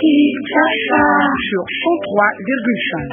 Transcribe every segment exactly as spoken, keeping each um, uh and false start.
Kinshasa sur cent trois virgule cinq.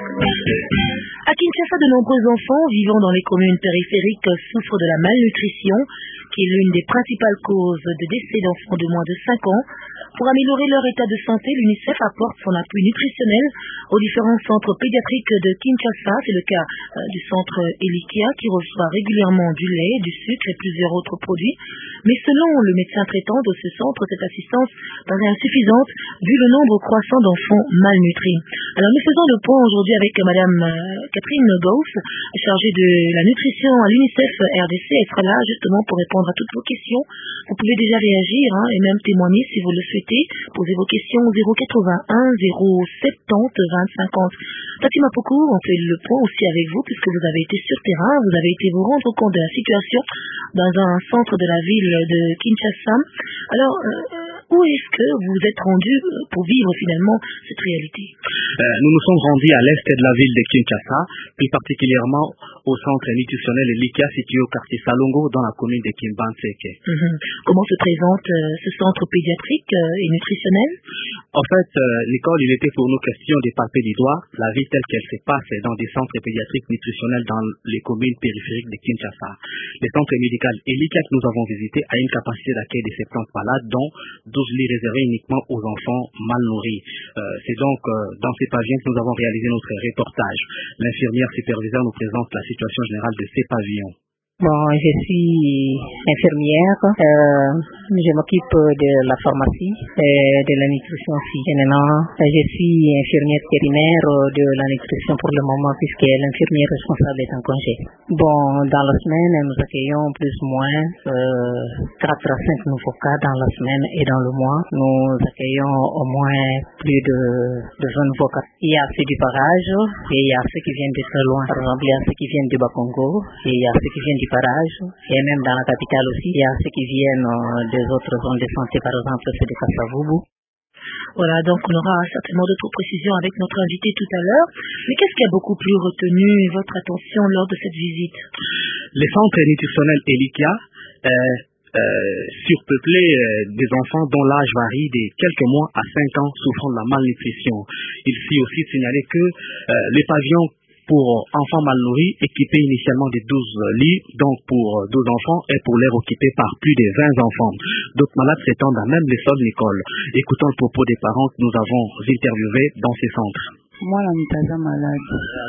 À Kinshasa, de nombreux enfants vivant dans les communes périphériques souffrent de la malnutrition, qui est l'une des principales causes de décès d'enfants de moins de cinq ans. Pour améliorer leur état de santé, l'UNICEF apporte son appui nutritionnel aux différents centres pédiatriques de Kinshasa. C'est le cas euh, du centre Elikia qui reçoit régulièrement du lait, du sucre et plusieurs autres produits. Mais selon le médecin traitant de ce centre, cette assistance paraît insuffisante vu le nombre croissant d'enfants malnutris. Alors nous faisons le point aujourd'hui avec Madame euh, Catherine Gauss, chargée de la nutrition à l'UNICEF R D C. Elle sera là justement pour répondre à toutes vos questions. Vous pouvez déjà réagir hein, et même témoigner si vous le souhaitez. Posez vos questions au zéro quatre-vingt-un zéro soixante-dix vingt cinquante. Fatima Pokou, on fait le point aussi avec vous puisque vous avez été sur terrain, vous avez été vous rendre compte de la situation dans un centre de la ville de Kinshasa. Alors, euh, où est-ce que vous vous êtes rendu pour vivre finalement cette réalité? euh, Nous nous sommes rendus à l'est de la ville de Kinshasa, plus particulièrement au centre nutritionnel Elikia situé au quartier Salongo dans la commune de Kimbanseke. Mm-hmm. Comment se présente euh, ce centre pédiatrique euh, et nutritionnel? En fait, euh, l'école, il était pour nous question de palper du doigt la vie telle qu'elle se passe dans des centres pédiatriques nutritionnels dans les communes périphériques de Kinshasa. Le centre médical Elikia que nous avons visité a une capacité d'accueil de soixante malades, dont douze lits réservés uniquement aux enfants mal nourris. Euh, c'est donc euh, dans ces pavillons que nous avons réalisé notre reportage. L'infirmière superviseure nous présente la situation générale de ces pavillons. Bon, je suis infirmière, euh, je m'occupe de la pharmacie et de la nutrition aussi. Maintenant, je suis infirmière vétérinaire de la nutrition pour le moment puisque l'infirmière responsable est en congé. Bon, dans la semaine, nous accueillons plus ou moins euh, quatre à cinq nouveaux cas dans la semaine et dans le mois. Nous accueillons au moins plus de, de vingt nouveaux cas. Il y a ceux du barrage et il y a ceux qui viennent de très loin. Par exemple, il y a ceux qui viennent du Bakongo et il y a ceux qui viennent du barrage, et même dans la capitale aussi, il y a ceux qui viennent euh, des autres zones de santé, par exemple ceux de Kasavubu. Voilà, donc on aura certainement d'autres précisions avec notre invité tout à l'heure. Mais qu'est-ce qui a beaucoup plus retenu votre attention lors de cette visite? Les centres nutritionnels Elikia euh, euh, surpeuplés euh, des enfants dont l'âge varie de quelques mois à cinq ans souffrant de la malnutrition. Il faut aussi signaler que euh, les pavillons pour enfants mal nourris, équipés initialement de douze lits, donc pour douze enfants, et pour l'air occupé par plus de vingt enfants. D'autres malades s'étendent à même les sols d'école. Écoutons le propos des parents que nous avons interviewés dans ces centres. Moi, la mitaza malade.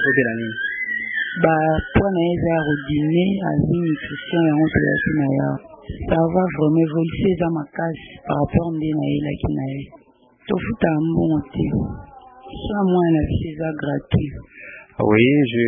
Bah, pour naïza rodine, azi nutrition et honte la kinaya. Ça va vraiment évoluer dans ma case par rapport à la kinaya. Tofuta ambon oti. Soit moi la visa gratuit. Oui, je,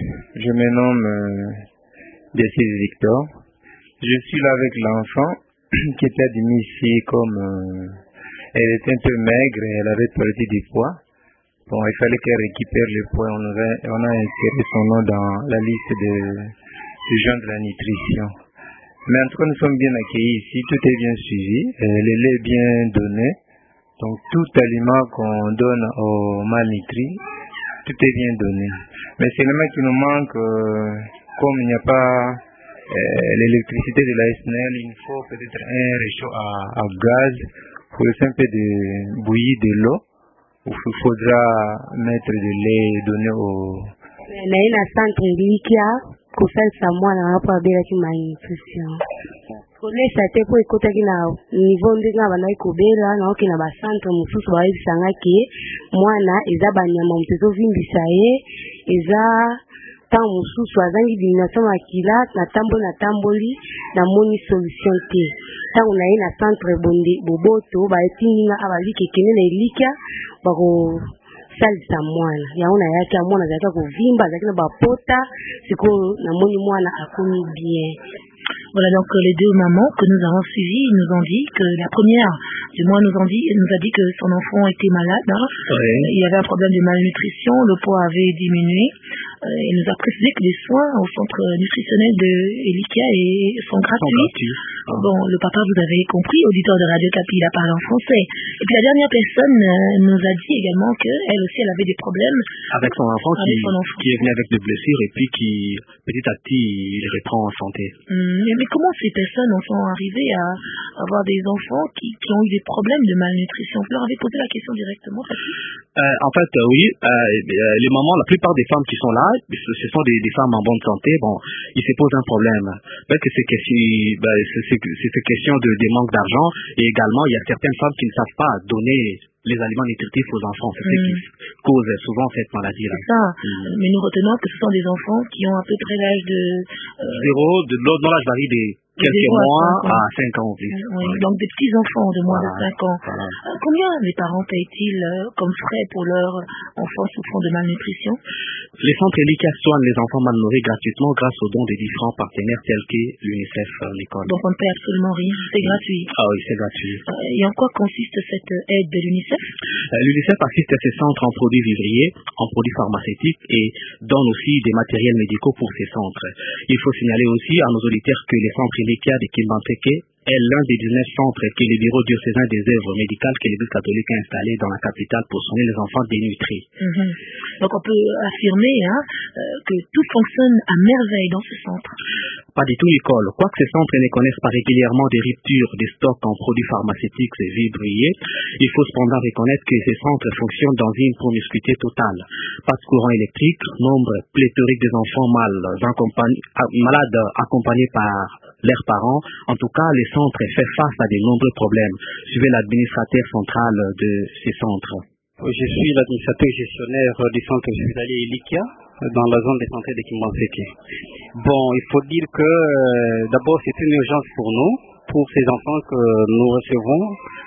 je me nomme euh, Dessis Victor. Je suis là avec l'enfant qui était admis ici comme euh, elle était un peu maigre et elle avait perdu du poids. Bon, il fallait qu'elle récupère le poids. On a, on a inséré son nom dans la liste de, des gens de la nutrition. Mais en tout cas, nous sommes bien accueillis ici. Tout est bien suivi. Euh, le lait est bien donné. Donc, tout aliment qu'on donne aux malnutris, tout est bien donné. Mais c'est le mec qui nous manque, euh, comme il n'y a pas euh, l'électricité de la S N E L, il faut peut-être un réchaud à, à gaz pour laisser un peu de bouillir de l'eau. Il faudra mettre de lait donné au... Mais un centre Elikia, pour faire ça, moi, on n'a pas bien la malnutrition. Kolesa te po ekotaki na niveau ndenge bana ikobela na okina ba centre mususu ba isanga ke mwana eza banyama mtezo vimbisa ye eza ta mususu azangi dination makila na tambo na tamboli na moni solution te ta una ina centre bonde boboto ba etinga abali kekene na Elikia bako salisa mwana yaona yake mwana zaka kuvimba zaka ba pota siko na moni mwana akomi bien. Voilà donc les deux mamans que nous avons suivies nous ont dit que la première, du moins nous, ont dit, nous a dit que son enfant était malade. Hein. Oui. Il y avait un problème de malnutrition, le poids avait diminué. Euh, il nous a précisé que les soins au centre nutritionnel de Elikia sont gratuits. Ah. Bon, le papa, vous avez compris, auditeur de Radio Capi, il a parlé en français. Et puis la dernière personne euh, nous a dit également qu'elle aussi, elle avait des problèmes avec son enfant, avec qui, son enfant. qui est venu avec des blessures et puis qui, petit à petit, il reprend en santé. Hum, mais, mais comment ces personnes en sont arrivées à, à avoir des enfants qui, qui ont eu des problèmes de malnutrition. Vous leur avez posé la question directement, Fatih? Euh, en fait, euh, oui, euh, les mamans, la plupart des femmes qui sont là, ce, ce sont des, des femmes en bonne santé. Bon, ils se posent un problème. Peut-être que c'est question, ben, c'est, c'est, c'est question de, des manques d'argent, et également, il y a certaines femmes qui ne savent pas donner les aliments nutritifs aux enfants. C'est mmh. ce qui cause souvent cette maladie-là. C'est ça. Mmh. Mais nous retenons que ce sont des enfants qui ont à peu près l'âge de... Euh, Zéro, de l'autre, l'âge varie des quelques mois à cinq ans. Oui. Oui. Donc des petits-enfants de moins voilà. de cinq ans. Voilà. Euh, combien les parents payent-ils euh, comme frais pour leurs enfants souffrant de malnutrition? Les centres Elikia soignent les enfants malnourris gratuitement grâce aux dons des différents partenaires tels que l'UNICEF, l'école. Donc on ne paye absolument rien, c'est gratuit. Ah oui, c'est gratuit. Euh, et en quoi consiste cette aide de l'UNICEF? euh, L'UNICEF assiste à ces centres en produits vivriers, en produits pharmaceutiques et donne aussi des matériels médicaux pour ces centres. Il faut signaler aussi à nos auditeurs que les centres Elikia de Kimbanteke est l'un des dix-neuf centres que le bureau diocésain des œuvres médicales que l'Église catholique a installé dans la capitale pour soigner les enfants dénutris. Mm-hmm. Donc on peut affirmer hein, euh, que tout fonctionne à merveille dans ce centre. Pas du tout, Nicole. Quoique ces centres ne connaissent pas régulièrement des ruptures des stocks en produits pharmaceutiques et vivriers, il faut cependant reconnaître que ces centres fonctionnent dans une promiscuité totale. Pas de courant électrique, nombre pléthorique des enfants mal accompagnés, malades accompagnés par leurs parents. En tout cas, les centres font face à de nombreux problèmes. Suivez l'administrateur central de ces centres. Je suis l'administrateur gestionnaire du centre hospitalier Elikia dans la zone de santé de Kimbanteke. Bon, il faut dire que euh, d'abord c'est une urgence pour nous, pour ces enfants que nous recevons.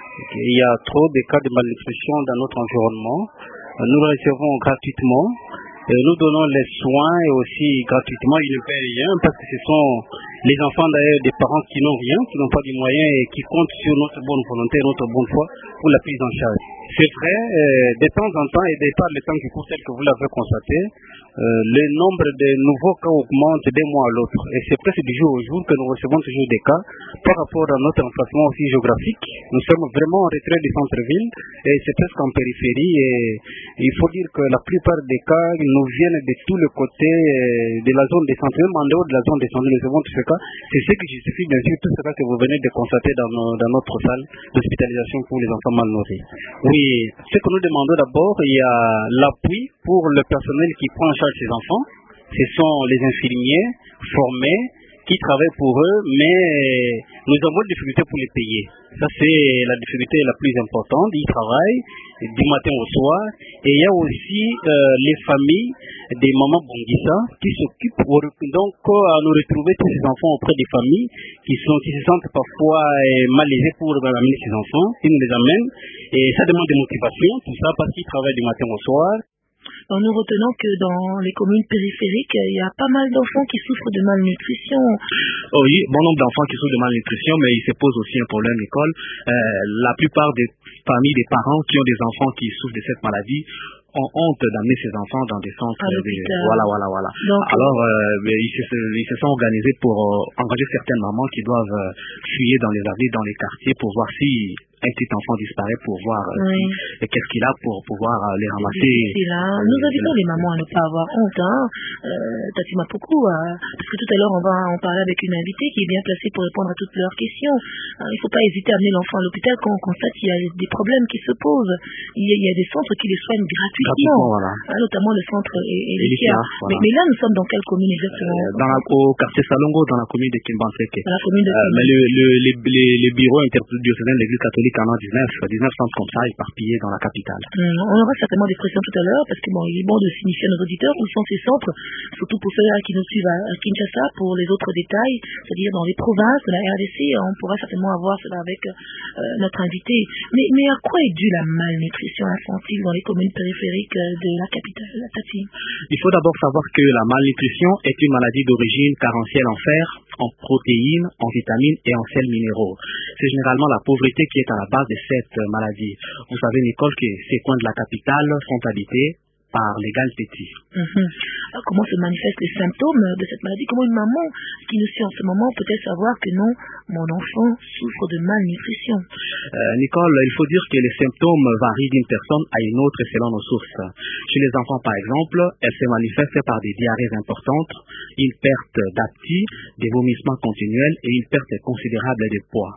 Il y a trop de cas de malnutrition dans notre environnement. Nous les recevons gratuitement. Et nous donnons les soins et aussi gratuitement, ils ne paient rien parce que ce sont les enfants d'ailleurs des parents qui n'ont rien, qui n'ont pas de moyens et qui comptent sur notre bonne volonté, notre bonne foi pour la prise en charge. C'est vrai, euh, de temps en temps et de par le temps qui court tel que vous l'avez constaté, euh, le nombre de nouveaux cas augmente d'un mois à l'autre. Et c'est presque du jour au jour que nous recevons toujours des cas par rapport à notre emplacement aussi géographique. Nous sommes vraiment en retrait du centre-ville et c'est presque en périphérie. Et il faut dire que la plupart des cas nous viennent de tous les côtés de la zone des centres, même en dehors de la zone des centres. Nous recevons tous ces cas. C'est ce qui justifie bien sûr tout ce cas que vous venez de constater dans, nos, dans notre salle d'hospitalisation pour les enfants mal nourris. Oui. Et ce que nous demandons d'abord, il y a l'appui pour le personnel qui prend en charge ces enfants. Ce sont les infirmiers formés qui travaillent pour eux, mais nous avons des difficultés pour les payer. Ça, c'est la difficulté la plus importante. Ils travaillent du matin au soir. Et il y a aussi euh, les familles des mamans Bongissa qui s'occupent donc à nous retrouver tous ces enfants auprès des familles qui, sont, qui se sentent parfois euh, malaisés pour amener ces enfants. Ils nous les amènent. Et ça demande de motivation, tout ça, parce qu'ils travaillent du matin au soir. Donc nous retenons que dans les communes périphériques, il y a pas mal d'enfants qui souffrent de malnutrition. Oh oui, bon nombre d'enfants qui souffrent de malnutrition, mais il se pose aussi un problème, Nicole. Euh, la plupart des familles, des parents qui ont des enfants qui souffrent de cette maladie ont honte d'amener ces enfants dans des centres. De... Voilà, voilà, voilà. Donc, alors, euh, ils, se, ils se sont organisés pour euh, engager certaines mamans qui doivent euh, fuyer dans les avenues, dans les quartiers pour voir si un petit enfant disparaît, pour voir euh, oui. si, qu'est-ce qu'il a pour pouvoir euh, les ramasser. Là. Nous invitons les mamans à ne pas avoir honte. Hein. Euh, Tati Mapuku, euh, parce que tout à l'heure on va en parler avec une invitée qui est bien placée pour répondre à toutes leurs questions. Euh, il ne faut pas hésiter à amener l'enfant à l'hôpital quand on constate qu'il y a des problèmes qui se posent. Il y a, il y a des centres qui les soignent gratuitement, voilà. hein, notamment le centre Elikia. Voilà. Mais, mais là nous sommes dans quelle commune exactement? euh, dans la, Au quartier Salongo, dans la commune de Kimbanteke. Dans la commune de euh, Mais le, le, les, les, les bureaux interdiocésains de l'Église catholique en a dix-neuf, dix-neuf centres comme ça éparpillés dans la capitale. Hum, on aura certainement des pressions tout à l'heure parce que bon, il est bon de signifier à nos auditeurs où sont ces centres, surtout pour ceux qui nous suivent à, à Kinshasa. Pour les autres détails, c'est-à-dire dans les provinces de la R D C, on pourra certainement avoir cela avec euh, notre invité. Mais, mais à quoi est due la malnutrition infantile dans les communes périphériques de la capitale, la Tati? Il faut d'abord savoir que la malnutrition est une maladie d'origine carentielle en fer, en protéines, en vitamines et en sels minéraux. C'est généralement la pauvreté qui est à la base de cette maladie. Vous savez, Nicole, que ces coins de la capitale sont habités par les Galtétis. Mm-hmm. Alors, comment se manifestent les symptômes de cette maladie? Comment une maman qui nous suit en ce moment peut-elle savoir que non, mon enfant souffre de malnutrition? euh, Nicole, il faut dire que les symptômes varient d'une personne à une autre selon nos sources. Chez les enfants, par exemple, elles se manifestent par des diarrhées importantes, une perte d'appétit, des vomissements continuels et une perte considérable de poids. Mm-hmm.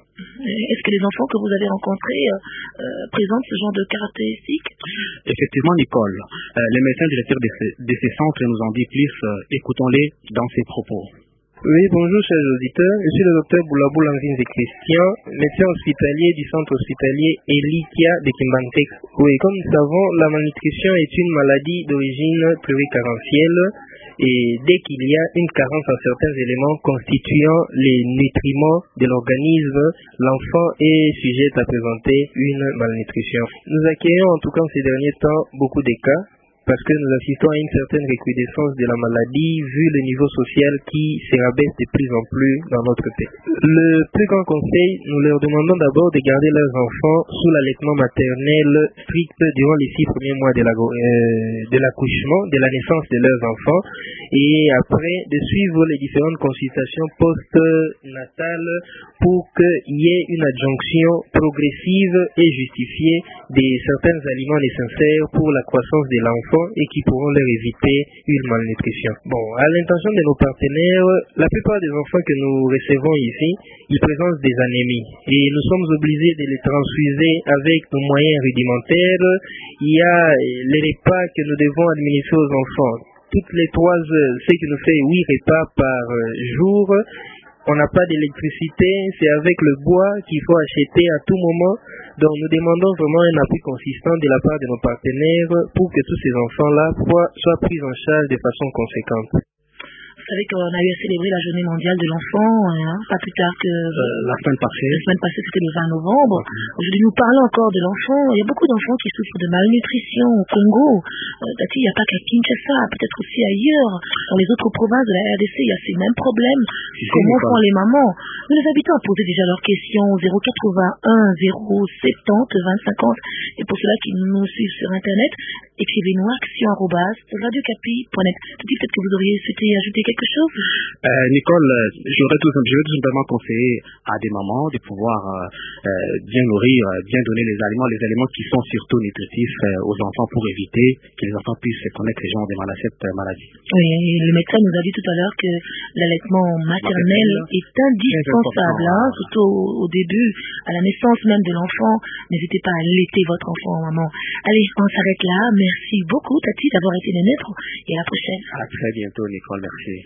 Est-ce que les enfants que vous avez rencontrés euh, euh, présentent ce genre de caractéristiques? Effectivement, Nicole. Euh, les médecins directeurs de ces, de ces centres nous en disent plus. Euh, écoutons-les dans ces propos. Oui, bonjour chers auditeurs. Je suis le docteur Boulabou Langrin de Christian, médecin hospitalier du centre hospitalier Elikia de Kimbantek. Oui, comme nous savons, la malnutrition est une maladie d'origine pluricarentielle et dès qu'il y a une carence en certains éléments constituant les nutriments de l'organisme, l'enfant est sujet à présenter une malnutrition. Nous accueillons en tout cas ces derniers temps beaucoup de cas, parce que nous assistons à une certaine recrudescence de la maladie vu le niveau social qui se rabaisse de plus en plus dans notre pays. Le plus grand conseil, nous leur demandons d'abord de garder leurs enfants sous l'allaitement maternel strict durant les six premiers mois de, la, euh, de l'accouchement, de la naissance de leurs enfants, et après de suivre les différentes consultations post-natales pour qu'il y ait une adjonction progressive et justifiée de certains aliments nécessaires pour la croissance de l'enfant et qui pourront leur éviter une malnutrition. Bon, à l'intention de nos partenaires, la plupart des enfants que nous recevons ici, ils présentent des anémies et nous sommes obligés de les transfuser avec nos moyens rudimentaires. Il y a les repas que nous devons administrer aux enfants. Toutes les trois heures, ce qui nous fait huit repas par jour. On n'a pas d'électricité, c'est avec le bois qu'il faut acheter à tout moment. Donc nous demandons vraiment un appui consistant de la part de nos partenaires pour que tous ces enfants-là soient pris en charge de façon conséquente. Vous savez qu'on a eu à célébrer la journée mondiale de l'enfant, hein, pas plus tard que euh, la semaine passée. La semaine passée, c'était le vingt novembre. Okay. Aujourd'hui, nous parlons encore de l'enfant. Il y a beaucoup d'enfants qui souffrent de malnutrition au Congo. Euh, Tati, il n'y a pas qu'à Kinshasa, peut-être aussi ailleurs. Dans les autres provinces de la R D C, il y a ces mêmes problèmes. Si Comment font les mamans? Nous, les habitants, posaient déjà leurs questions au zéro quatre-vingt-un zéro soixante-dix vingt cinquante. Et pour ceux-là qui nous suivent sur Internet, écrivez-nous action arobase radiocapi point net. Tati, peut-être que vous auriez souhaité ajouter quelque chose? euh, Nicole, j'aurais tout, je vais tout simplement conseiller à des mamans de pouvoir euh, euh, bien nourrir, euh, bien donner les aliments, les aliments qui sont surtout nutritifs euh, aux enfants pour éviter que les enfants puissent connaître les gens de cette maladie. Oui, le médecin nous a dit tout à l'heure que l'allaitement maternel est indispensable, hein, surtout au, au début, à la naissance même de l'enfant. N'hésitez pas à allaiter votre enfant, maman. Allez, on s'arrête là. Merci beaucoup, Tati, d'avoir été le nôtre et à la prochaine. À très bientôt, Nicole. Merci.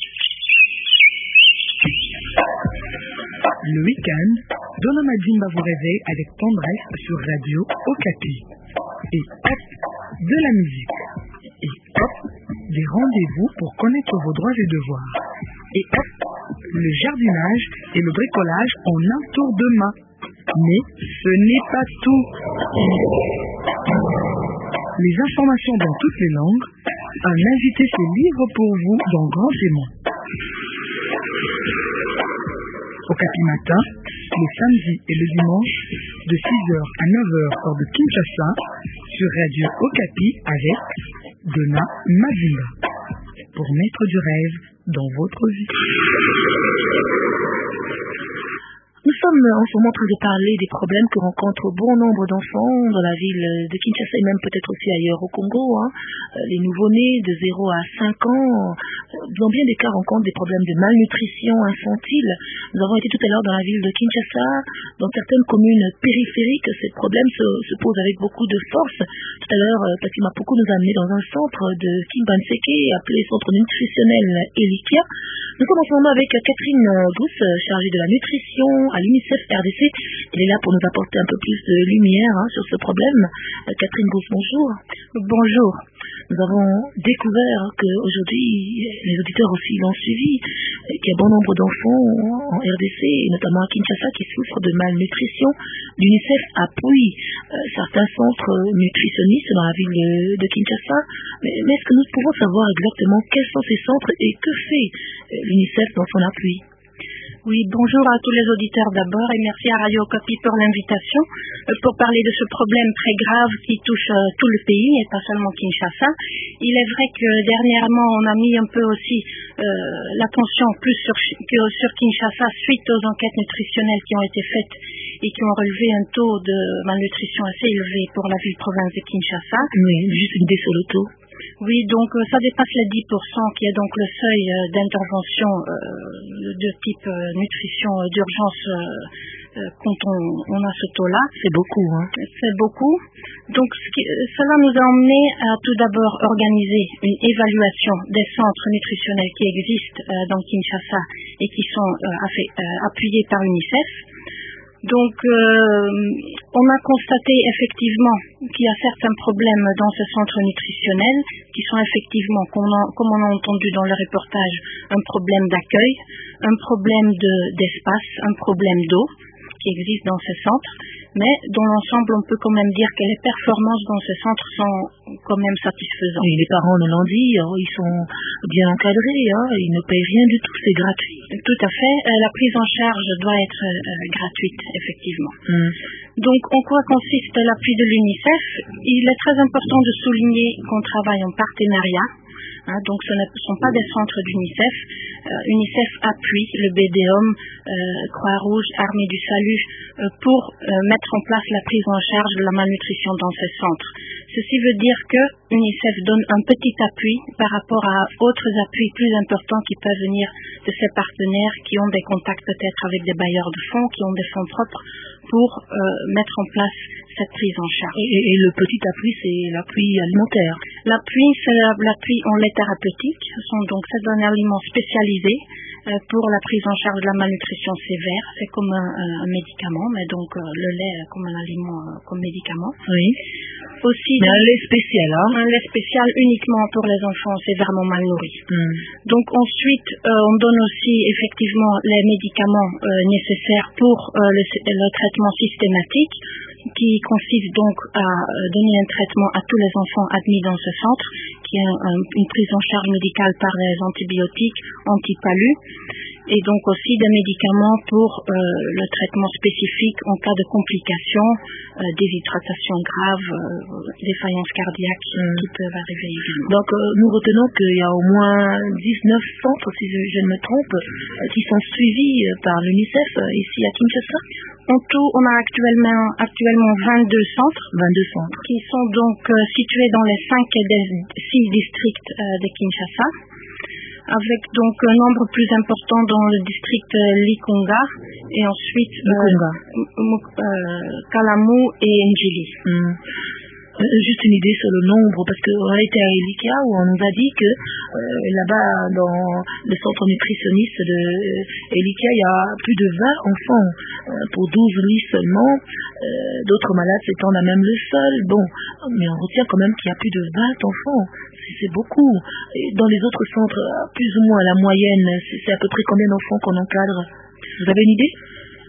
Le week-end, Donna Madimba vous réveille avec tendresse sur Radio Okapi. Et hop, de la musique. Et hop, des rendez-vous pour connaître vos droits et devoirs. Et hop, le jardinage et le bricolage en un tour de main. Mais ce n'est pas tout. Les informations dans toutes les langues, un invité se livre pour vous dans Grand Témoin. Okapi matin, les samedis et le dimanche, de six heures à neuf heures hors de Kinshasa, sur Radio Okapi avec Donna Madimba, pour mettre du rêve dans votre vie. Nous sommes en ce moment en train de parler des problèmes que rencontrent bon nombre d'enfants dans la ville de Kinshasa et même peut-être aussi ailleurs au Congo. Hein. Les nouveau-nés de zéro à cinq ans, dans bien des cas, rencontrent des problèmes de malnutrition infantile. Nous avons été tout à l'heure dans la ville de Kinshasa. Dans certaines communes périphériques, ces problèmes se, se posent avec beaucoup de force. Tout à l'heure, Tati Mapuku nous a amenés dans un centre de Kimbanseke, appelé Centre nutritionnel Elikia. Nous sommes en ce moment avec Catherine Gousse, chargée de la nutrition à l'UNICEF R D C. Elle est là pour nous apporter un peu plus de lumière hein, sur ce problème. Euh, Catherine Gousse, bonjour. Bonjour. Nous avons découvert qu'aujourd'hui, les auditeurs aussi l'ont suivi, qu'il y a bon nombre d'enfants en R D C, et notamment à Kinshasa, qui souffrent de malnutrition. L'UNICEF appuie euh, certains centres nutritionnistes dans la ville de, de Kinshasa. Mais, mais est-ce que nous pouvons savoir exactement quels sont ces centres et que fait euh, l'UNICEF dans son appui? Oui, bonjour à tous les auditeurs d'abord et merci à Radio Okapi pour l'invitation euh, pour parler de ce problème très grave qui touche euh, tout le pays et pas seulement Kinshasa. Il est vrai que dernièrement on a mis un peu aussi euh, l'attention plus sur, que sur Kinshasa suite aux enquêtes nutritionnelles qui ont été faites et qui ont relevé un taux de malnutrition assez élevé pour la ville-province de Kinshasa. Oui, juste une idée sur le taux. Oui, donc euh, ça dépasse les dix pour cent qui est donc le seuil euh, d'intervention euh, de type euh, nutrition euh, d'urgence euh, quand on, on a ce taux-là. C'est beaucoup, hein. C'est beaucoup. Donc, ce qui, cela nous a emmené à tout d'abord organiser une évaluation des centres nutritionnels qui existent euh, dans Kinshasa et qui sont euh, affait, euh, appuyés par UNICEF. Donc, euh, on a constaté effectivement qu'il y a certains problèmes dans ce centre nutritionnel qui sont effectivement, comme on a, comme on a entendu dans le reportage, un problème d'accueil, un problème de, d'espace, un problème d'eau qui existe dans ce centre, mais dans l'ensemble, on peut quand même dire que les performances dans ce centre sont quand même satisfaisantes. Oui, les parents nous l'ont dit, ils sont bien encadrés, hein, ils ne payent rien du tout, c'est gratuit. Tout à fait, euh, la prise en charge doit être euh, gratuite, effectivement. Mm. Donc, en quoi consiste l'appui de l'UNICEF? Il est très important de souligner qu'on travaille en partenariat. Hein, donc ce ne sont pas des centres d'UNICEF. Euh, UNICEF appuie le B D O M, euh, Croix-Rouge, Armée du Salut, euh, pour euh, mettre en place la prise en charge de la malnutrition dans ces centres. Ceci veut dire que UNICEF donne un petit appui par rapport à autres appuis plus importants qui peuvent venir de ces partenaires qui ont des contacts peut-être avec des bailleurs de fonds, qui ont des fonds propres pour euh, mettre en place cette prise en charge. Et, et le petit appui, c'est l'appui alimentaire. L'appui, c'est l'appui en lait thérapeutique. Ce sont donc c'est un aliment spécialisé euh, pour la prise en charge de la malnutrition sévère. C'est comme un, un, un médicament, mais donc euh, le lait comme un aliment, euh, comme médicament. Oui. Aussi, mais un lait spécial, hein. Un lait spécial uniquement pour les enfants sévèrement mal nourris. Mm. Donc ensuite, euh, on donne aussi effectivement les médicaments euh, nécessaires pour euh, le, le traitement systématique, qui consiste donc à donner un traitement à tous les enfants admis dans ce centre, qui est un, une prise en charge médicale par les antibiotiques anti-palu, et donc aussi des médicaments pour euh, le traitement spécifique en cas de complications, euh, déshydratation grave, euh, défaillance cardiaque mmh. qui peuvent arriver également. Donc euh, nous retenons qu'il y a au moins dix-neuf centres, si je, je ne me trompe, euh, qui sont suivis par l'UNICEF euh, ici à Kinshasa. En tout, on a actuellement, actuellement vingt-deux centres, vingt-deux centres qui sont donc euh, situés dans les cinq des six districts euh, de Kinshasa, avec donc un nombre plus important dans le district euh, Likonga et ensuite Likonga, euh, euh, Kalamu et Njili. Mm. Juste une idée sur le nombre, parce qu'on a été à Elikia où on nous a dit que euh, là-bas dans le centre nutritionniste de euh, Elikia, il y a plus de vingt enfants euh, pour douze lits seulement, euh, d'autres malades s'étendent à même le sol. Bon, mais on retient quand même qu'il y a plus de vingt enfants, c'est beaucoup. Et dans les autres centres, plus ou moins la moyenne, c'est à peu près combien d'enfants qu'on encadre? Vous avez une idée?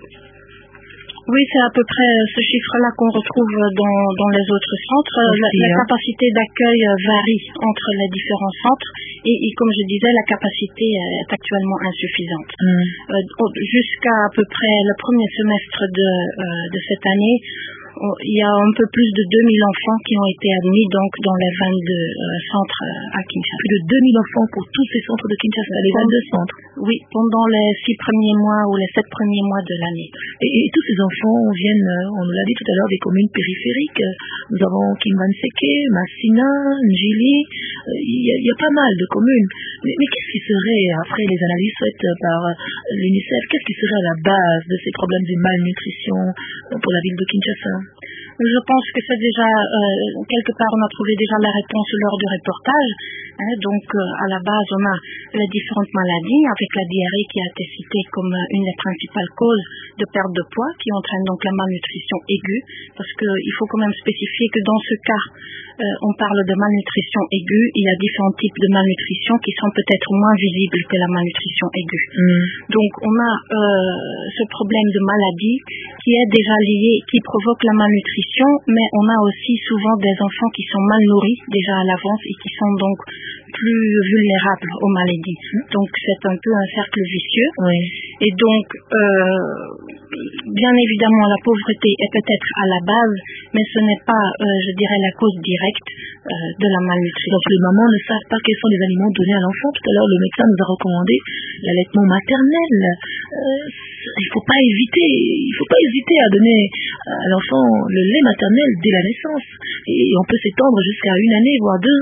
Oui, c'est à peu près ce chiffre-là qu'on retrouve dans, dans les autres centres. Aussi, la, la hein. capacité d'accueil varie entre les différents centres et, et comme je disais, la capacité est actuellement insuffisante. Mm. Euh, jusqu'à à peu près le premier semestre de, euh, de cette année, il y a un peu plus de deux mille enfants qui ont été admis donc dans les vingt-deux euh, centres euh, à Kinshasa. Plus de deux mille enfants pour tous ces centres de Kinshasa, les vingt-deux centres. Oui, pendant les six premiers mois ou les sept premiers mois de l'année. Et, et tous ces enfants viennent, on nous l'a dit tout à l'heure, des communes périphériques. Nous avons Kimbanseke, Massina, Njili, il y, y a pas mal de communes. Mais, mais qu'est-ce qui serait, après les analyses faites par l'UNICEF, qu'est-ce qui serait à la base de ces problèmes de malnutrition pour la ville de Kinshasa? Je pense que c'est déjà, euh, quelque part, on a trouvé déjà la réponse lors du reportage. Hein, donc, euh, à la base, on a les différentes maladies, avec la diarrhée qui a été citée comme une des principales causes de perte de poids, qui entraîne donc la malnutrition aiguë, parce qu'il faut quand même spécifier que dans ce cas, euh, on parle de malnutrition aiguë. Il y a différents types de malnutrition qui sont peut-être moins visibles que la malnutrition aiguë. Mm. Donc, on a euh, ce problème de maladie qui est déjà lié, qui provoque la malnutrition, mais on a aussi souvent des enfants qui sont mal nourris déjà à l'avance et qui sont donc plus vulnérables aux maladies. Donc c'est un peu un cercle vicieux. Oui. Et donc, euh, bien évidemment, la pauvreté est peut-être à la base, mais ce n'est pas, euh, je dirais, la cause directe euh, de la malnutrition. Donc les mamans ne savent pas quels sont les aliments donnés à l'enfant. Tout à l'heure, le médecin nous a recommandé l'allaitement maternel. Euh, il ne faut pas hésiter, il faut pas hésiter à donner à l'enfant le lait maternel dès la naissance. Et on peut s'étendre jusqu'à une année, voire deux ans.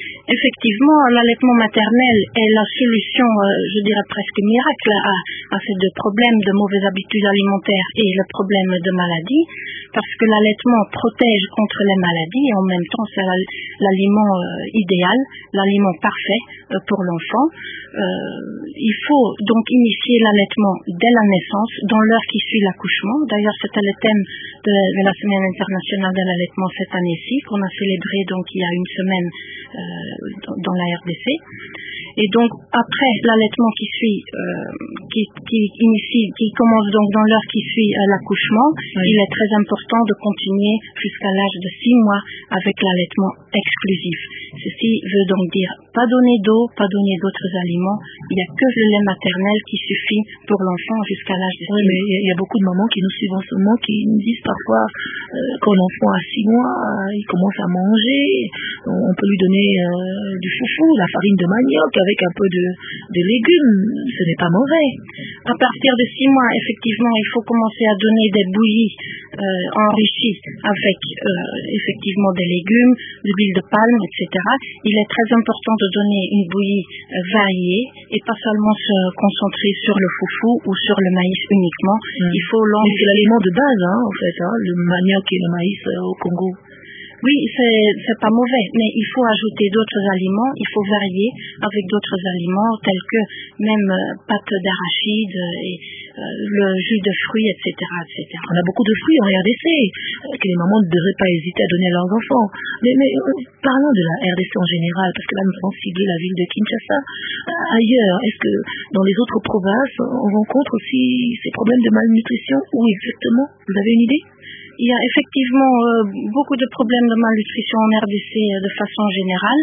Effectivement, l'allaitement maternel est la solution, euh, je dirais presque miracle, à, à ces deux problèmes de mauvaises habitudes alimentaires et le problème de maladie, parce que l'allaitement protège contre les maladies et en même temps c'est l'aliment euh, idéal, l'aliment parfait euh, pour l'enfant. Euh, il faut donc initier l'allaitement dès la naissance, dans l'heure qui suit l'accouchement. D'ailleurs, c'était le thème de, de la Semaine internationale de l'allaitement cette année-ci, qu'on a célébré donc il y a une semaine euh, dans, dans la R D C. Et donc, après l'allaitement qui suit, euh, qui, qui initie, qui commence donc dans l'heure qui suit euh, l'accouchement, oui. Il est très important de continuer jusqu'à l'âge de six mois avec l'allaitement exclusif. Ceci veut donc dire pas donner d'eau, pas donner d'autres aliments. Il n'y a que le lait maternel qui suffit pour l'enfant jusqu'à l'âge de six mois. Oui, mais il y a beaucoup de mamans qui nous suivent en ce moment qui nous disent parfois euh, quand l'enfant a six mois, euh, il commence à manger, on peut lui donner euh, du foufou, la farine de manioc avec un peu de, de légumes, ce n'est pas mauvais. À partir de six mois, effectivement, il faut commencer à donner des bouillies euh, enrichies avec euh, effectivement des légumes, de l'huile de palme, et cetera. Il est très important de donner une bouillie euh, variée et pas seulement se concentrer sur le foufou ou sur le maïs uniquement. Mmh. Il faut Mais c'est l'aliment de base, hein, en fait, hein, le manioc et le maïs euh, au Congo. Oui, c'est, c'est pas mauvais, mais il faut ajouter d'autres aliments, il faut varier avec d'autres aliments tels que même euh, pâte d'arachide et euh, le jus de fruits, et cetera, et cetera. On a beaucoup de fruits en R D C euh, que les mamans ne devraient pas hésiter à donner à leurs enfants. Mais, mais euh, parlons de la R D C en général, parce que là nous avons ciblé la ville de Kinshasa. Euh, ailleurs, est-ce que dans les autres provinces, on rencontre aussi ces problèmes de malnutrition? Où exactement? Vous avez une idée? Il y a effectivement euh, beaucoup de problèmes de malnutrition en R D C euh, de façon générale.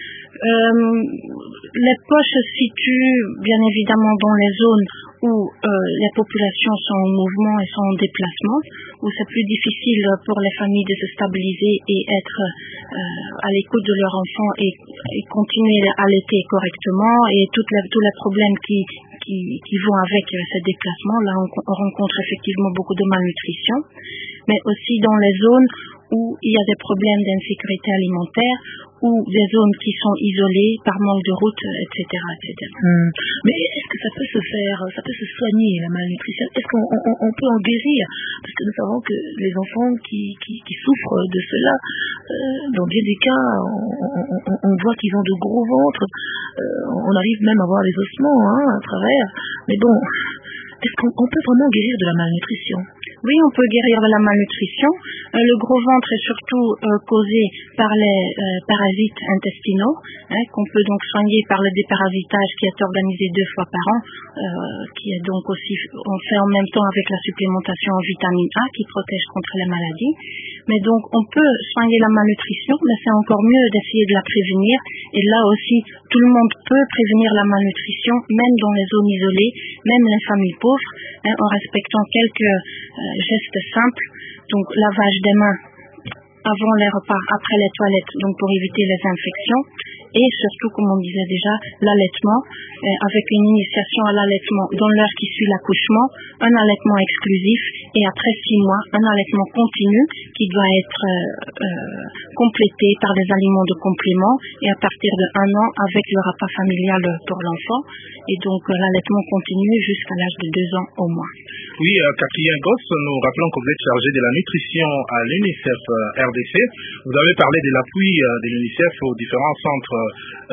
Euh, les poches se situent bien évidemment dans les zones où euh, les populations sont en mouvement et sont en déplacement, où c'est plus difficile pour les familles de se stabiliser et être euh, à l'écoute de leurs enfants et, et continuer à allaiter correctement, et toutes les, tous les problèmes qui, qui, qui vont avec euh, ces déplacements. Là, on, on rencontre effectivement beaucoup de malnutrition, mais aussi dans les zones où il y a des problèmes d'insécurité alimentaire, ou des zones qui sont isolées par manque de route, et cetera, et cetera. Hum. Mais est-ce que ça peut se faire, ça peut se soigner, la malnutrition? Est-ce qu'on on, on peut en guérir? Parce que nous savons que les enfants qui, qui, qui souffrent de cela, euh, dans bien des cas, on, on, on voit qu'ils ont de gros ventres, euh, on arrive même à voir les ossements hein, à travers. Mais bon, est-ce qu'on on peut vraiment guérir de la malnutrition? Oui, on peut guérir de la malnutrition. Euh, le gros ventre est surtout euh, causé par les euh, parasites intestinaux, hein, qu'on peut donc soigner par le déparasitage qui est organisé deux fois par an, euh, qui est donc aussi, on fait en même temps avec la supplémentation en vitamine A qui protège contre les maladies. Mais donc on peut soigner la malnutrition, mais c'est encore mieux d'essayer de la prévenir. Et là aussi, tout le monde peut prévenir la malnutrition, même dans les zones isolées, même les familles pauvres, hein, en respectant quelques euh, gestes simples, donc lavage des mains avant les repas, après les toilettes, donc pour éviter les infections, et surtout, comme on disait déjà, l'allaitement, euh, avec une initiation à l'allaitement dans l'heure qui suit l'accouchement, un allaitement exclusif, et après six mois, un allaitement continu qui doit être euh, euh, complété par des aliments de complément, et à partir de un an, avec le repas familial pour l'enfant, et donc euh, l'allaitement continue jusqu'à l'âge de deux ans au moins. Oui, euh, Catherine Goss, nous rappelons que vous êtes chargée de la nutrition à l'UNICEF euh, R D C. Vous avez parlé de l'appui euh, de l'UNICEF aux différents centres euh,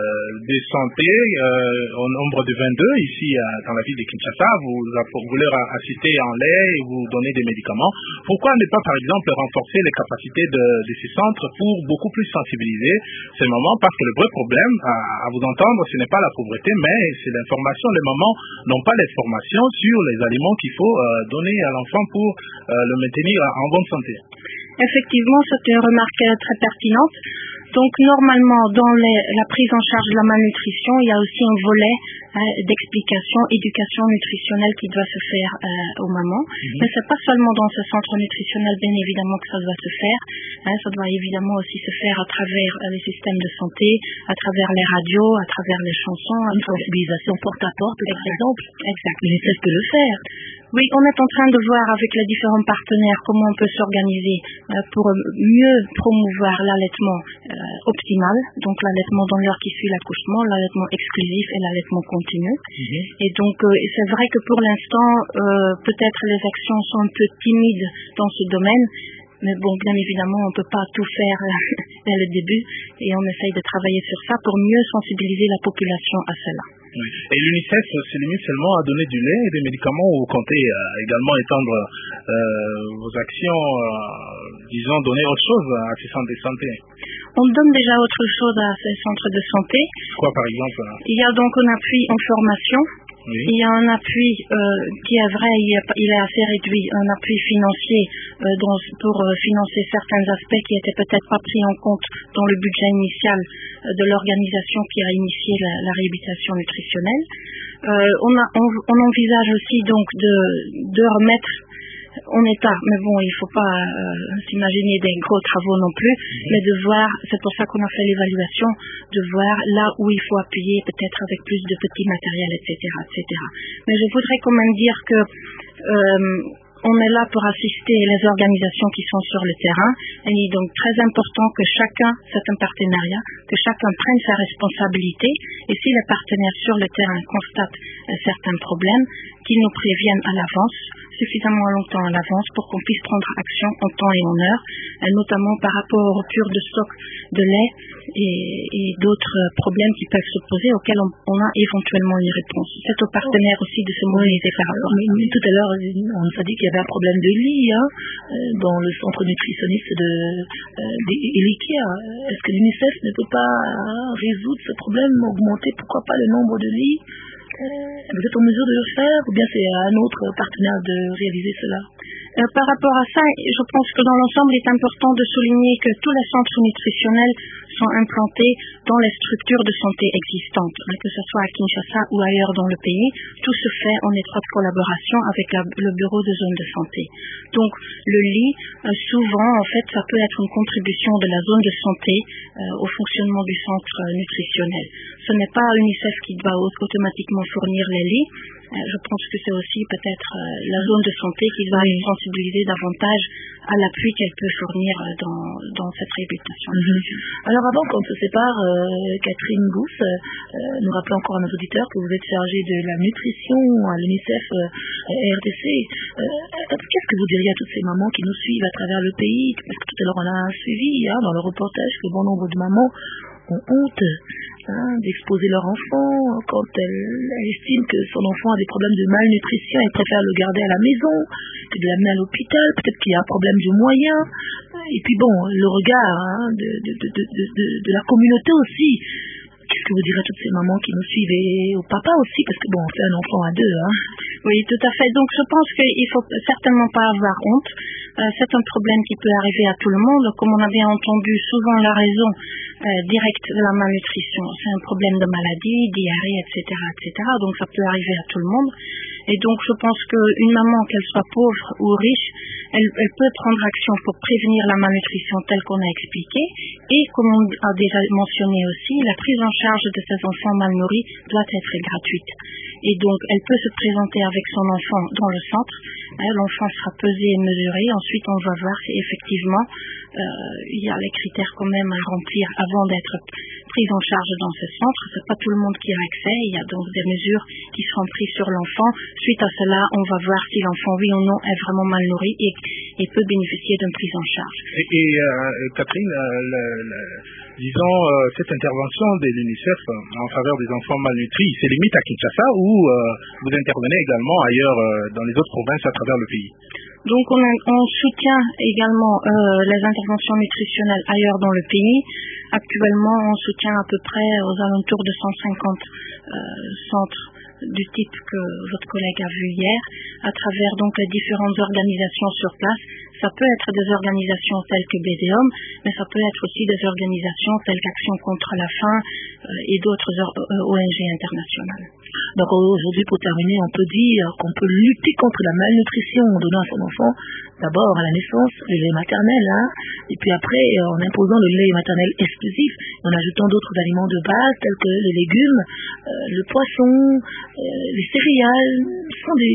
de santé, euh, au nombre de vingt-deux ici euh, dans la ville de Kinshasa. Vous, vous leur assistez en lait et vous donnez des médicaments. Pourquoi ne pas, par exemple, renforcer les capacités de, de ces centres pour beaucoup plus sensibiliser ces mamans? Parce que le vrai problème, à, à vous entendre, ce n'est pas la pauvreté, mais c'est l'information. Les mamans n'ont pas l'information sur les aliments qu'il faut euh, donner à l'enfant pour euh, le maintenir en bonne santé. Effectivement, c'est une remarque très pertinente. Donc normalement, dans les, la prise en charge de la malnutrition, il y a aussi un volet hein, d'explication, éducation nutritionnelle qui doit se faire euh, aux mamans. Mm-hmm. Mais c'est pas seulement dans ce centre nutritionnel, bien évidemment, que ça doit se faire. Hein, ça doit évidemment aussi se faire à travers euh, les systèmes de santé, à travers les radios, à travers les chansons. Une sensibilisation porte à porte, par exact. exemple. Exact. Mais c'est ce que le faire. Oui, on est en train de voir avec les différents partenaires comment on peut s'organiser euh, pour mieux promouvoir l'allaitement euh, optimal, donc l'allaitement dans l'heure qui suit l'accouchement, l'allaitement exclusif et l'allaitement continu. Mm-hmm. Et donc euh, c'est vrai que pour l'instant, euh, peut-être les actions sont un peu timides dans ce domaine, mais bon, bien évidemment, on ne peut pas tout faire dès le début et on essaye de travailler sur ça pour mieux sensibiliser la population à cela. Oui. Et l'UNICEF se limite seulement à donner du lait et des médicaments ou vous comptez euh, également étendre euh, vos actions, euh, disons, donner autre chose à ces centres de santé? On donne déjà autre chose à ces centres de santé. Quoi par exemple? Il y a donc un appui en formation. Oui. Il y a un appui euh, qui est vrai, il est, il est assez réduit, un appui financier euh, dans, pour euh, financer certains aspects qui n'étaient peut-être pas pris en compte dans le budget initial euh, de l'organisation qui a initié la, la réhabilitation nutritionnelle. Euh, on, a, on, on envisage aussi donc de, de remettre en état, mais bon, il ne faut pas euh, s'imaginer des gros travaux non plus, mmh. mais de voir, c'est pour ça qu'on a fait l'évaluation, de voir là où il faut appuyer, peut-être avec plus de petits matériels, et cetera, et cetera. Mais je voudrais quand même dire que euh, on est là pour assister les organisations qui sont sur le terrain. Et il est donc très important que chacun, c'est un partenariat, que chacun prenne sa responsabilité. Et si les partenaires sur le terrain constatent un certain problème, qu'ils nous préviennent à l'avance, suffisamment longtemps à l'avance pour qu'on puisse prendre action en temps et en heure, et notamment par rapport aux ruptures de stock de lait et, et d'autres problèmes qui peuvent se poser auxquels on, on a éventuellement une réponse. C'est aux partenaires aussi de se mobiliser par rapport à ça. Mais tout à l'heure, on nous a dit qu'il y avait un problème de lit hein, dans le centre nutritionniste de euh, Elikia. Est-ce que l'UNICEF ne peut pas résoudre ce problème, augmenter pourquoi pas le nombre de lits? Vous êtes en mesure de le faire ou bien c'est à un autre partenaire de réaliser cela? Euh, par rapport à ça, je pense que dans l'ensemble, il est important de souligner que tous les centres nutritionnels sont implantés dans les structures de santé existantes, hein, que ce soit à Kinshasa ou ailleurs dans le pays. Tout se fait en étroite collaboration avec la, le bureau de zone de santé. Donc, le lit, euh, souvent, en fait, ça peut être une contribution de la zone de santé euh, au fonctionnement du centre euh, nutritionnel. Ce n'est pas UNICEF qui va automatiquement fournir les lits. Euh, je pense que c'est aussi peut-être euh, la zone de santé qui va oui. sensibiliser davantage à l'appui qu'elle peut fournir euh, dans, dans cette réhabilitation. Mm-hmm. Alors avant qu'on se sépare, euh, Catherine Gousse, euh, nous rappelons encore à nos auditeurs que vous êtes chargée de la nutrition à l'UNICEF euh, R D C. Euh, qu'est-ce que vous diriez à toutes ces mamans qui nous suivent à travers le pays? Parce que tout à l'heure on a suivi hein, dans le reportage que bon nombre de mamans ont honte hein, d'exposer leur enfant quand elle, elle estime que son enfant a des problèmes de malnutrition, elle préfère le garder à la maison que de l'amener à l'hôpital, peut-être qu'il y a un problème de moyens, et puis bon, le regard hein, de, de, de, de, de, de la communauté aussi. Qu'est-ce que vous direz à toutes ces mamans qui nous suivent et au papa aussi, parce que bon, on fait un enfant à deux. Hein. Oui, tout à fait. Donc je pense qu'il ne faut certainement pas avoir honte. Euh, c'est un problème qui peut arriver à tout le monde. Comme on a bien entendu, souvent la raison euh, directe de la malnutrition, c'est un problème de maladie, diarrhée, et cetera, et cetera. Donc ça peut arriver à tout le monde. Et donc je pense qu'une maman, qu'elle soit pauvre ou riche, elle, elle peut prendre action pour prévenir la malnutrition telle qu'on a expliqué. Et comme on a déjà mentionné aussi, la prise en charge de ces enfants mal nourris doit être gratuite. Et donc elle peut se présenter avec son enfant dans le centre. Hein, l'enfant sera pesé et mesuré. Ensuite on va voir si effectivement euh, il y a les critères quand même à remplir avant d'être prise en charge dans ce centre. C'est pas tout le monde qui a accès. Il y a donc des mesures qui seront prises sur l'enfant. Suite à cela, on va voir si l'enfant, oui ou non, est vraiment mal nourri et, et peut bénéficier d'une prise en charge. Et, et euh, Catherine, euh, le, le, disons, euh, cette intervention de l'UNICEF en faveur des enfants malnutris, c'est limite à Kinshasa ou euh, vous intervenez également ailleurs euh, dans les autres provinces à travers le pays? Donc on, a, on soutient également euh, les interventions nutritionnelles ailleurs dans le pays. Actuellement, on soutient à peu près aux alentours de cent cinquante euh, centres du type que votre collègue a vu hier, à travers donc les différentes organisations sur place. Ça peut être des organisations telles que B D O M, mais ça peut être aussi des organisations telles qu'Action contre la faim euh, et d'autres O N G internationales. Donc aujourd'hui, pour terminer, on peut dire qu'on peut lutter contre la malnutrition en donnant à son enfant d'abord à la naissance le lait maternel, hein, et puis après en imposant le lait maternel exclusif, en ajoutant d'autres aliments de base tels que les légumes, euh, le poisson, euh, les céréales, sont des, des, des,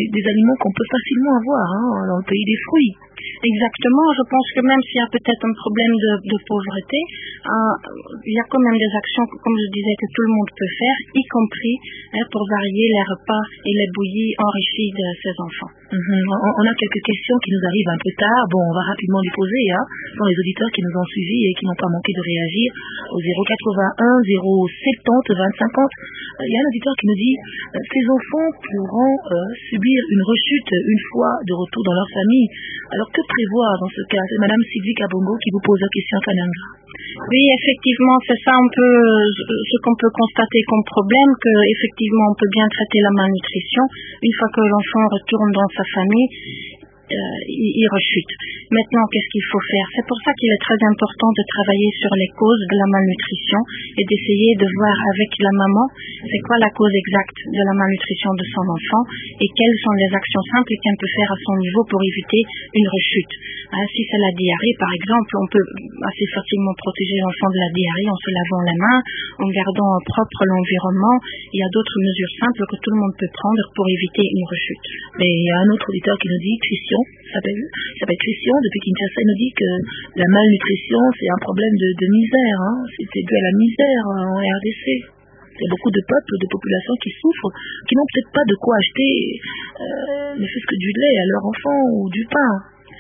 des, des aliments qu'on peut facilement avoir hein, dans le pays des fruits. Exactement, je pense que même s'il y a peut-être un problème de, de pauvreté, euh, il y a quand même des actions, comme je disais, que tout le monde peut faire, y compris hein, pour varier les repas et les bouillies enrichis de ses enfants. Mm-hmm. On, on a quelques questions qui nous arrivent un peu tard. Bon, on va rapidement les poser. Hein. Ce sont les auditeurs qui nous ont suivis et qui n'ont pas manqué de réagir au zéro quatre-vingt-un zéro soixante vingt cinquante. Il y a un auditeur qui nous dit euh, ces enfants pourront euh, subir une rechute une fois de retour dans leur famille. Alors que prévoir dans ce cas? C'est Madame Sylvie Kabongo qui vous pose la question à Kananga. Oui, effectivement, c'est ça un peu ce qu'on peut constater comme problème, que effectivement on peut bien traiter la malnutrition une fois que l'enfant retourne dans sa famille. Euh, il, il rechute. Maintenant, qu'est-ce qu'il faut faire? C'est pour ça qu'il est très important de travailler sur les causes de la malnutrition et d'essayer de voir avec la maman c'est quoi la cause exacte de la malnutrition de son enfant et quelles sont les actions simples qu'elle peut faire à son niveau pour éviter une rechute. Hein, si c'est la diarrhée, par exemple, on peut assez facilement protéger l'enfant de la diarrhée en se lavant les mains, en gardant propre l'environnement. Il y a d'autres mesures simples que tout le monde peut prendre pour éviter une rechute. Mais il y a un autre auditeur qui nous dit, Christian, s'appelle, s'appelle Christian, depuis Kinshasa, il nous dit que la malnutrition, c'est un problème de, de misère. Hein. C'est dû à la misère en R D C. Il y a beaucoup de peuples, de populations qui souffrent, qui n'ont peut-être pas de quoi acheter, euh, ne fût-ce que du lait à leur enfant ou du pain.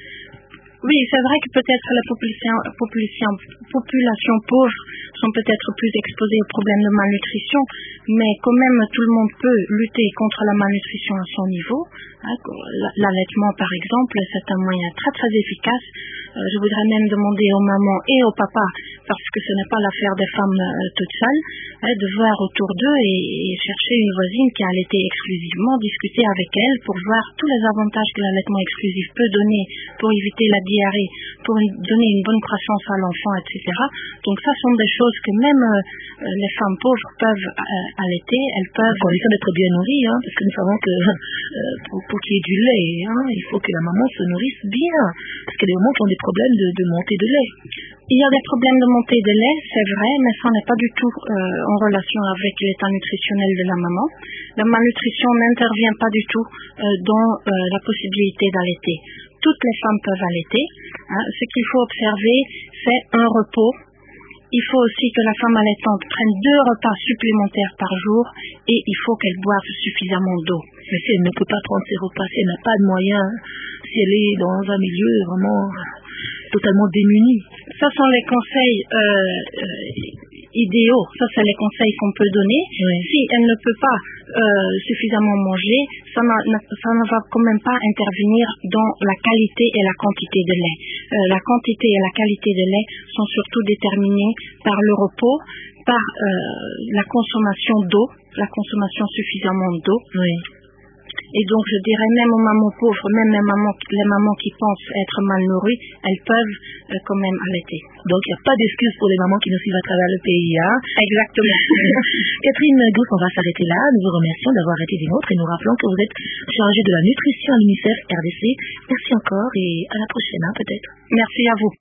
Oui, c'est vrai que peut-être les populations, populations, populations pauvres sont peut-être plus exposées aux problèmes de malnutrition, mais quand même tout le monde peut lutter contre la malnutrition à son niveau. Hein, l'allaitement, par exemple, c'est un moyen très très efficace. Euh, je voudrais même demander aux mamans et aux papas, parce que ce n'est pas l'affaire des femmes euh, toutes seules, hein, de voir autour d'eux et, et chercher une voisine qui a allaité exclusivement, discuter avec elle pour voir tous les avantages que l'allaitement exclusif peut donner pour éviter la diarrhée, pour une, donner une bonne croissance à l'enfant, et cetera. Donc ça sont des choses que même euh, les femmes pauvres peuvent euh, allaiter, elles peuvent... À condition d'être bien nourries, hein, parce que nous savons que euh, pour, pour qu'il y ait du lait, hein, il faut que la maman se nourrisse bien, parce qu'il y a des mamans qui ont des problèmes de, de montée de lait. Il y a des problèmes de montée de lait, c'est vrai, mais ça n'est pas du tout euh, en relation avec l'état nutritionnel de la maman. La malnutrition n'intervient pas du tout euh, dans euh, la possibilité d'allaiter. Toutes les femmes peuvent allaiter. Hein. Ce qu'il faut observer, c'est un repos. Il faut aussi que la femme allaitante prenne deux repas supplémentaires par jour et il faut qu'elle boive suffisamment d'eau. Mais si elle ne peut pas prendre ses repas, si elle n'a pas de moyens, si elle est dans un milieu vraiment totalement démuni. Ça sont les conseils euh, euh, idéaux, ça c'est les conseils qu'on peut donner. Oui. Si elle ne peut pas euh, suffisamment manger, ça, ça ne va quand même pas intervenir dans la qualité et la quantité de lait. Euh, la quantité et la qualité de lait sont surtout déterminées par le repos, par euh, la consommation d'eau, la consommation suffisamment d'eau. Oui. Et donc, je dirais même aux mamans pauvres, même les mamans, les mamans qui pensent être mal nourries, elles peuvent euh, quand même allaiter. Donc, il n'y a pas d'excuse pour les mamans qui nous suivent à travers le pays. Hein. Exactement. Catherine Gousse, on va s'arrêter là. Nous vous remercions d'avoir été des nôtres et nous rappelons que vous êtes chargée de la nutrition à l'UNICEF R D C. Merci encore et à la prochaine, hein, peut-être. Merci à vous.